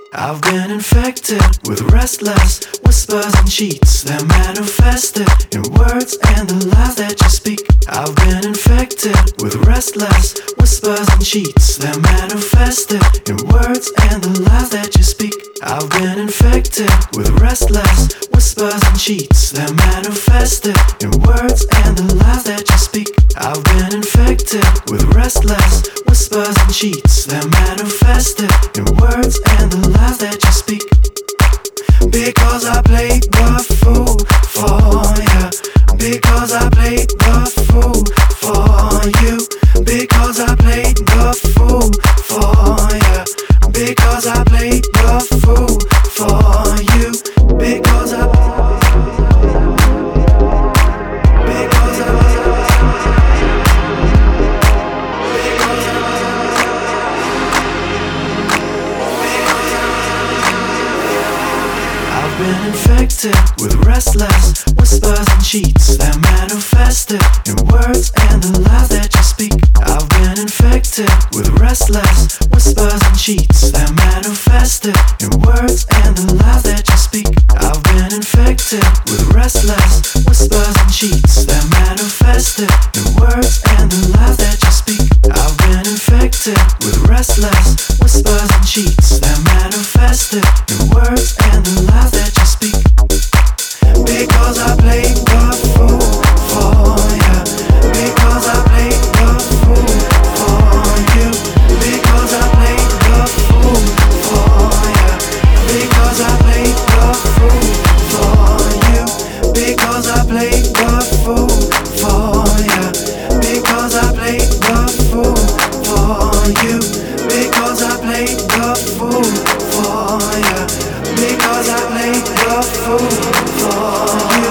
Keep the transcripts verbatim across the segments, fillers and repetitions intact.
I've been infected with restless whispers and cheats that manifested in words and the lies that you speak. I've been infected with restless whispers and cheats that manifested in words and the lies that you speak. I've been infected with restless whispers and cheats that manifested in words and the lies that you speak. I've been infected with restless whispers and cheats that manifested in words and the lies that you speak. Because I played the fool for you. Because I played the fool for you. Because I played the fool for you. Because I played the fool for you. Because I Because I I've been infected with restless whispers and cheats that manifested in words and the lies that you speak. I've been infected with restless whispers and cheats that manifested in words and the lies that you speak. I've been infected with restless whispers and cheats that manifested in words and the lies that you speak. I've been infected with restless whispers and cheats that manifested in words and the lies that you speak. Because I played the fool for you. Because I played the fool for you. Because I played the fool for you. Because I played the fool for you. Because I played the fool for you. Because I played the fool for you. Because I played the fool for you. Because I played the fool for you.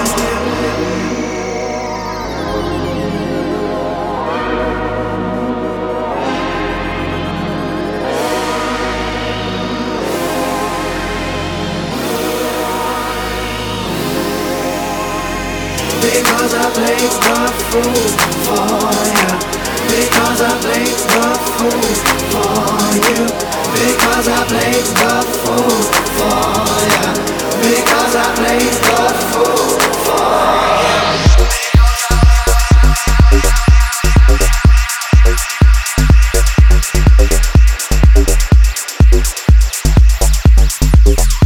Because I played the fool for you. Because I played the fool for you. Because I played the fool for you. Because I played the fool for you. We'll be right back.